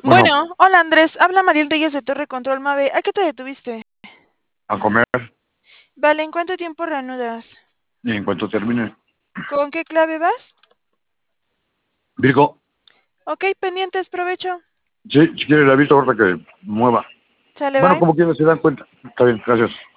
Bueno, Bueno, hola Andrés, habla Mariel Reyes de Torre Control Mave. ¿A qué te detuviste? a comer Vale, ¿en cuánto tiempo reanudas? y en cuanto termine. ¿Con qué clave vas? Virgo, Ok, pendientes, provecho. sí, si quiere le aviso ahorita que mueva. Sale, Bueno, bye. como quieran se dan cuenta. Está bien, gracias.